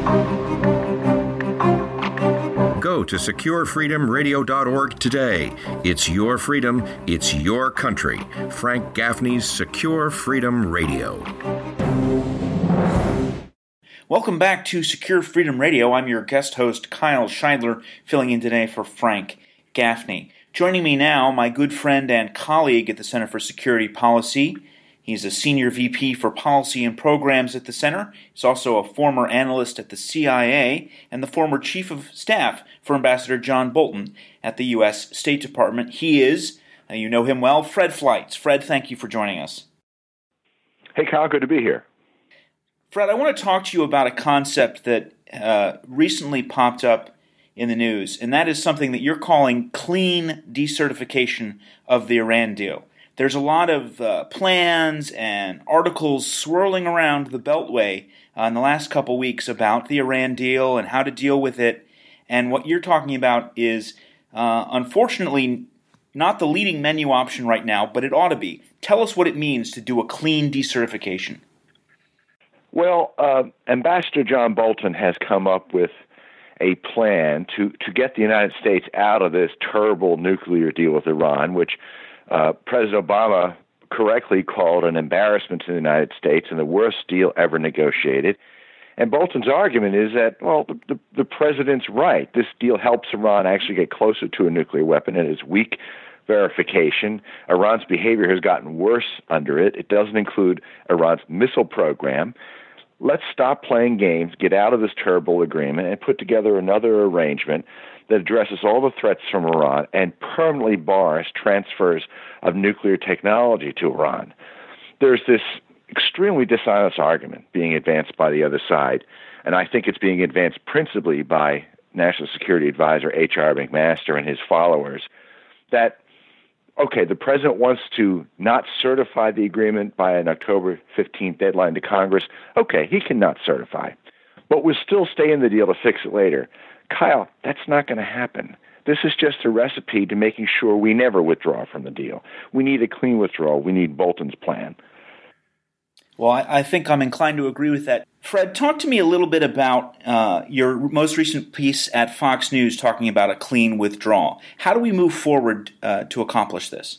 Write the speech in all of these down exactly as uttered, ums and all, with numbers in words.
Go to secure freedom radio dot org today. It's your freedom, it's your country. Frank Gaffney's Secure Freedom Radio. Welcome back to Secure Freedom Radio. I'm your guest host, Kyle Scheidler, filling in today for Frank Gaffney. Joining me now, my good friend and colleague at the Center for Security Policy. He's a senior V P for policy and programs at the center. He's also a former analyst at the C I A and the former chief of staff for Ambassador John Bolton at the U S State Department. He is, uh, you know him well, Fred Fleitz. Fred, thank you for joining us. Hey, Kyle, good to be here. Fred, I want to talk to you about a concept that uh, recently popped up in the news, and that is something that you're calling clean decertification of the Iran deal. There's a lot of uh, plans and articles swirling around the Beltway uh, in the last couple weeks about the Iran deal and how to deal with it. And what you're talking about is, uh, unfortunately, not the leading menu option right now, but it ought to be. Tell us what it means to do a clean decertification. Well, uh, Ambassador John Bolton has come up with a plan to, to get the United States out of this terrible nuclear deal with Iran, which Uh, President Obama correctly called an embarrassment to the United States and the worst deal ever negotiated. And Bolton's argument is that, well, the, the, the president's right. This deal helps Iran actually get closer to a nuclear weapon. It is weak verification. Iran's behavior has gotten worse under it. It doesn't include Iran's missile program. Let's stop playing games, get out of this terrible agreement, and put together another arrangement that addresses all the threats from Iran and permanently bars transfers of nuclear technology to Iran. There's this extremely dishonest argument being advanced by the other side, and I think it's being advanced principally by National Security Advisor H R McMaster and his followers, that, okay, the president wants to not certify the agreement by an October fifteenth deadline to Congress. Okay, he cannot certify, but we'll still stay in the deal to fix it later. Kyle, that's not going to happen. This is just a recipe to making sure we never withdraw from the deal. We need a clean withdrawal. We need Bolton's plan. Well, I, I think I'm inclined to agree with that. Fred, talk to me a little bit about uh, your most recent piece at Fox News talking about a clean withdrawal. How do we move forward uh, to accomplish this?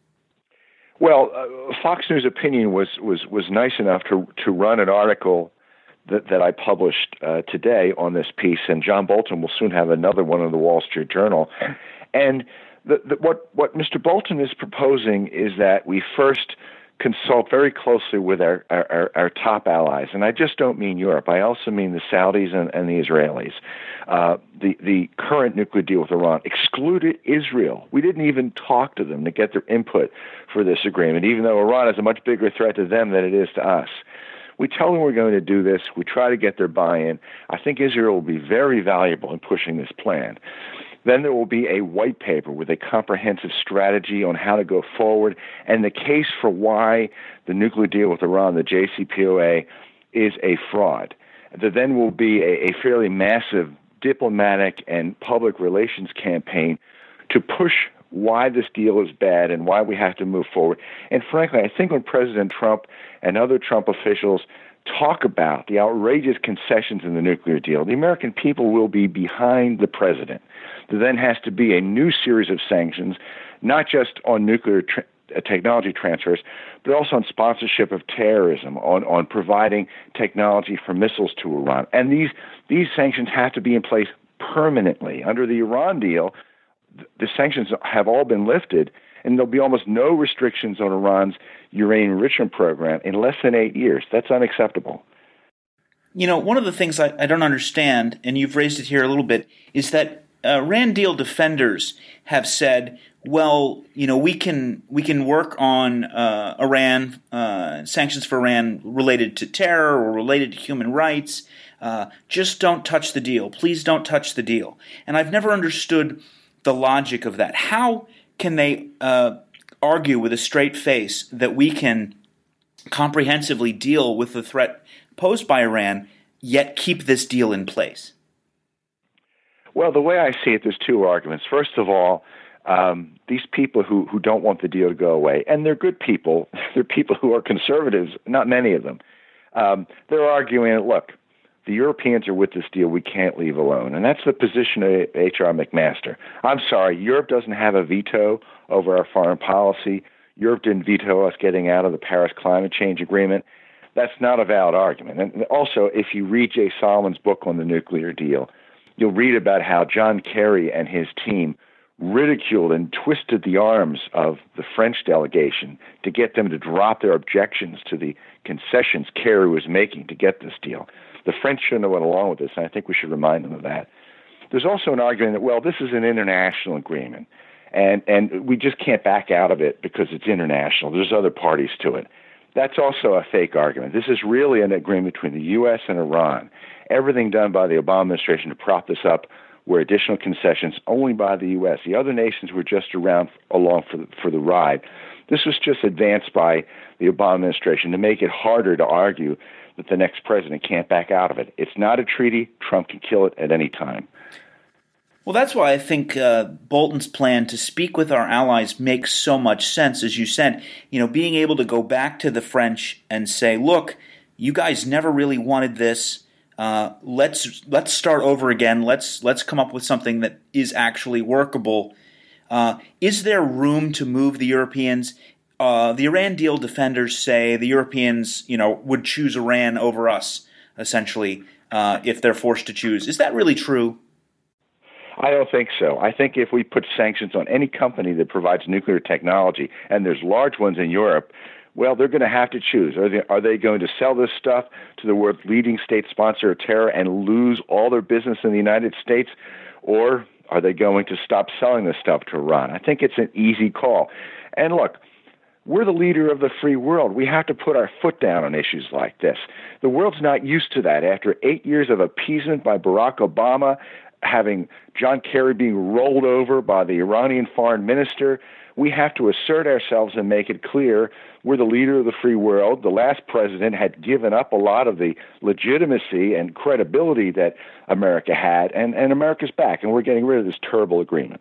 Well, uh, Fox News Opinion was was was nice enough to to run an article that, that I published uh, today on this piece, and John Bolton will soon have another one in the Wall Street Journal. And the, the, what, what Mister Bolton is proposing is that we first consult very closely with our, our, our top allies, and I just don't mean Europe. I also mean the Saudis and, and the Israelis. Uh, the, the current nuclear deal with Iran excluded Israel. We didn't even talk to them to get their input for this agreement, even though Iran is a much bigger threat to them than it is to us. We tell them we're going to do this. We try to get their buy-in. I think Israel will be very valuable in pushing this plan. Then there will be a white paper with a comprehensive strategy on how to go forward and the case for why the nuclear deal with Iran, the J C P O A, is a fraud. There then will be a, a fairly massive diplomatic and public relations campaign to push why this deal is bad and why we have to move forward. And frankly, I think when President Trump and other Trump officials talk about the outrageous concessions in the nuclear deal, the American people will be behind the president. There then has to be a new series of sanctions, not just on nuclear tra- technology transfers, but also on sponsorship of terrorism, on, on providing technology for missiles to Iran. And these, these sanctions have to be in place permanently. Under the Iran deal, the sanctions have all been lifted, and there'll be almost no restrictions on Iran's uranium enrichment program in less than eight years. That's unacceptable. You know, one of the things I, I don't understand, and you've raised it here a little bit, is that uh, Iran deal defenders have said, well, you know, we can we can work on uh, Iran, uh, sanctions for Iran related to terror or related to human rights. Uh, just don't touch the deal. Please don't touch the deal. And I've never understood the logic of that. How can they uh, argue with a straight face that we can comprehensively deal with the threat posed by Iran, yet keep this deal in place? Well, the way I see it, there's two arguments. First of all, um, these people who, who don't want the deal to go away, and they're good people, they're people who are conservatives, not many of them, um, they're arguing, look, the Europeans are with this deal, we can't leave alone. And that's the position of H R McMaster. I'm sorry, Europe doesn't have a veto over our foreign policy. Europe didn't veto us getting out of the Paris Climate Change Agreement. That's not a valid argument. And also, if you read Jay Solomon's book on the nuclear deal, you'll read about how John Kerry and his team ridiculed and twisted the arms of the French delegation to get them to drop their objections to the concessions Kerry was making to get this deal. The French shouldn't have went along with this, and I think we should remind them of that. There's also an argument that, well, this is an international agreement, and, and we just can't back out of it because it's international. There's other parties to it. That's also a fake argument. This is really an agreement between the U S and Iran. Everything done by the Obama administration to prop this up were additional concessions only by the U S. The other nations were just around along for the, for the ride. This was just advanced by the Obama administration to make it harder to argue that the next president can't back out of it. It's not a treaty. Trump can kill it at any time. Well, that's why I think uh, Bolton's plan to speak with our allies makes so much sense. As you said, you know, being able to go back to the French and say, look, you guys never really wanted this. Uh, let's let's start over again. Let's let's come up with something that is actually workable. Uh, is there room to move the Europeans? Uh, the Iran deal defenders say the Europeans, you know, would choose Iran over us, essentially, uh, if they're forced to choose. Is that really true? I don't think so. I think if we put sanctions on any company that provides nuclear technology, and there's large ones in Europe, well, they're going to have to choose. Are they, are they going to sell this stuff to the world's leading state sponsor of terror and lose all their business in the United States? Or are they going to stop selling this stuff to Iran? I think it's an easy call. And look, we're the leader of the free world. We have to put our foot down on issues like this. The world's not used to that. After eight years of appeasement by Barack Obama, having John Kerry being rolled over by the Iranian foreign minister, we have to assert ourselves and make it clear we're the leader of the free world. The last president had given up a lot of the legitimacy and credibility that America had, and, and America's back, and we're getting rid of this terrible agreement.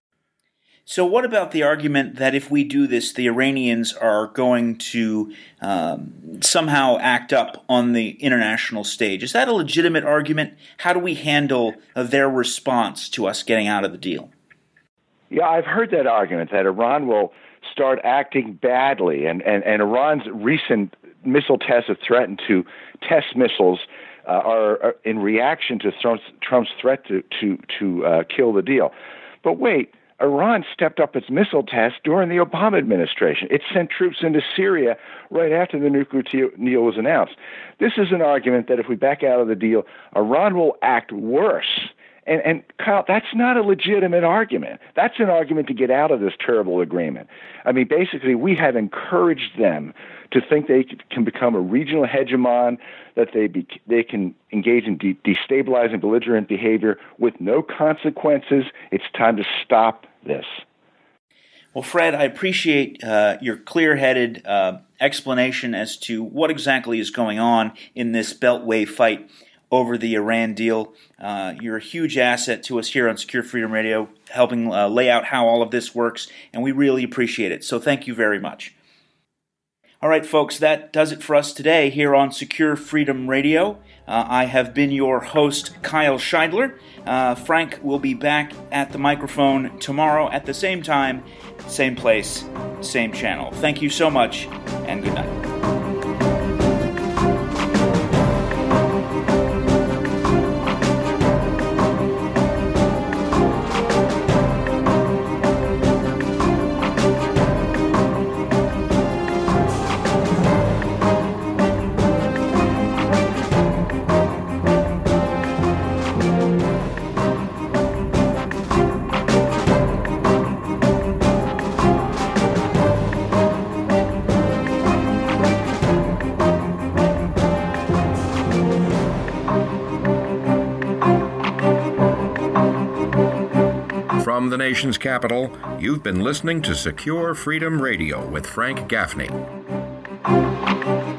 So what about the argument that if we do this, the Iranians are going to um, somehow act up on the international stage? Is that a legitimate argument? How do we handle uh, their response to us getting out of the deal? Yeah, I've heard that argument, that Iran will start acting badly, and, and, and Iran's recent missile tests have threatened to test missiles uh, are, are in reaction to Trump's, Trump's threat to, to, to uh, kill the deal. But wait, Iran stepped up its missile tests during the Obama administration. It sent troops into Syria right after the nuclear deal was announced. This is an argument that if we back out of the deal, Iran will act worse. And, and Kyle, that's not a legitimate argument. That's an argument to get out of this terrible agreement. I mean, basically, we have encouraged them to think they can become a regional hegemon, that they be, they can engage in de- destabilizing belligerent behavior with no consequences. It's time to stop this. Well, Fred, I appreciate uh, your clear-headed uh, explanation as to what exactly is going on in this Beltway fight over the Iran deal. Uh, you're a huge asset to us here on Secure Freedom Radio, helping uh, lay out how all of this works, and we really appreciate it. So thank you very much. All right, folks, that does it for us today here on Secure Freedom Radio. Uh, I have been your host, Kyle Scheidler. Uh, Frank will be back at the microphone tomorrow at the same time, same place, same channel. Thank you so much, and good night. From the nation's capital, you've been listening to Secure Freedom Radio with Frank Gaffney.